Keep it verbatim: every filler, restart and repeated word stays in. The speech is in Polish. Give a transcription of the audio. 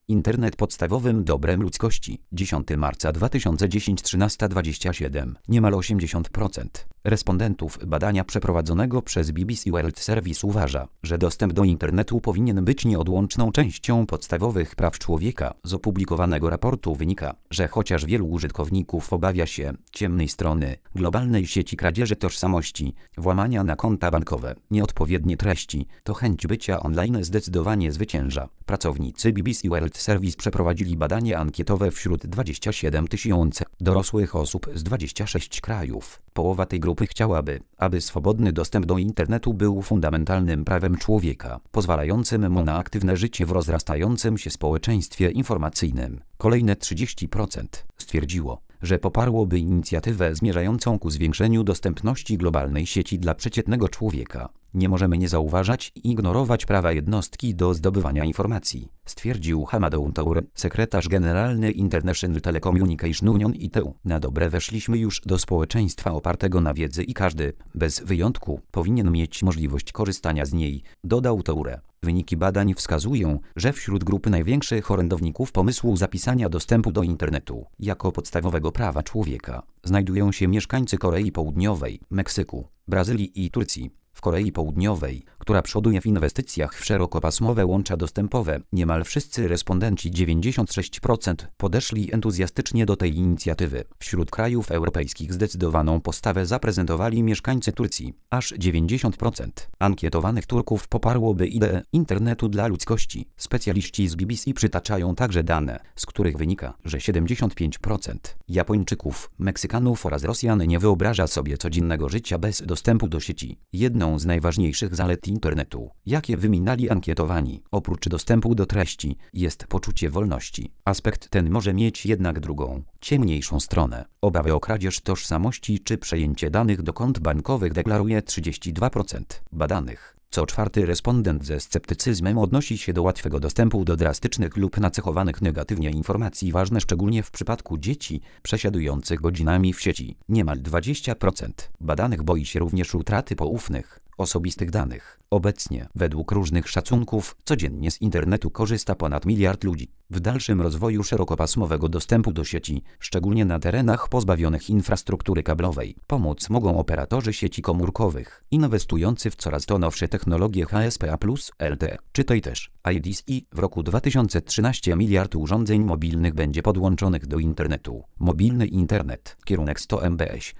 Internet podstawowym dobrem ludzkości. dziesiątego marca dwa tysiące dziesiątego, trzynaста dwadzieścia siedem. Niemal osiemdziesiąt procent respondentów badania przeprowadzonego przez B B C World Service uważa, że dostęp do internetu powinien być nieodłączną częścią podstawowych praw człowieka. Z opublikowanego raportu wynika, że chociaż wielu użytkowników obawia się ciemnej strony, globalnej sieci kradzieży tożsamości, włamania na konta bankowe, nieodpowiednie treści, to chęć bycia online zdecydowanie zwycięża. Pracownicy B B C World Service przeprowadzili badanie ankietowe wśród dwudziestu siedmiu tysięcy dorosłych osób z dwudziestu sześciu krajów. Połowa tej grupy chciałaby, aby swobodny dostęp do internetu był fundamentalnym prawem człowieka, pozwalającym mu na aktywne życie w rozrastającym się społeczeństwie informacyjnym. Kolejne trzydzieści procent stwierdziło, że poparłoby inicjatywę zmierzającą ku zwiększeniu dostępności globalnej sieci dla przeciętnego człowieka. Nie możemy nie zauważać i ignorować prawa jednostki do zdobywania informacji, stwierdził Hamadoun Toure, sekretarz generalny International Telecommunication Union I T U. Na dobre weszliśmy już do społeczeństwa opartego na wiedzy i każdy, bez wyjątku, powinien mieć możliwość korzystania z niej, dodał Toure. Wyniki badań wskazują, że wśród grupy największych orędowników pomysłu zapisania dostępu do internetu jako podstawowego prawa człowieka znajdują się mieszkańcy Korei Południowej, Meksyku, Brazylii i Turcji. W Korei Południowej, która przoduje w inwestycjach w szerokopasmowe łącza dostępowe, niemal wszyscy respondenci dziewięćdziesiąt sześć procent podeszli entuzjastycznie do tej inicjatywy. Wśród krajów europejskich zdecydowaną postawę zaprezentowali mieszkańcy Turcji. Aż dziewięćdziesiąt procent ankietowanych Turków poparłoby ideę internetu dla ludzkości. Specjaliści z B B C przytaczają także dane, z których wynika, że siedemdziesiąt pięć procent Japończyków, Meksykanów oraz Rosjan nie wyobraża sobie codziennego życia bez dostępu do sieci. Jedną z najważniejszych zalet internetu, jakie wymieniali ankietowani, oprócz dostępu do treści, jest poczucie wolności. Aspekt ten może mieć jednak drugą, ciemniejszą stronę. Obawy o kradzież tożsamości czy przejęcie danych do kont bankowych deklaruje trzydzieści dwa procent badanych. Co czwarty respondent ze sceptycyzmem odnosi się do łatwego dostępu do drastycznych lub nacechowanych negatywnie informacji ważne szczególnie w przypadku dzieci przesiadujących godzinami w sieci. Niemal dwadzieścia procent badanych boi się również utraty poufnych, osobistych danych. Obecnie, według różnych szacunków, codziennie z internetu korzysta ponad miliard ludzi. W dalszym rozwoju szerokopasmowego dostępu do sieci, szczególnie na terenach pozbawionych infrastruktury kablowej, pomóc mogą operatorzy sieci komórkowych, inwestujący w coraz to nowsze technologie H S P A plus, L T E. Czytaj też I D C I. W roku dwa tysiące trzynastym miliard urządzeń mobilnych będzie podłączonych do internetu. Mobilny internet, kierunek sto megabitów.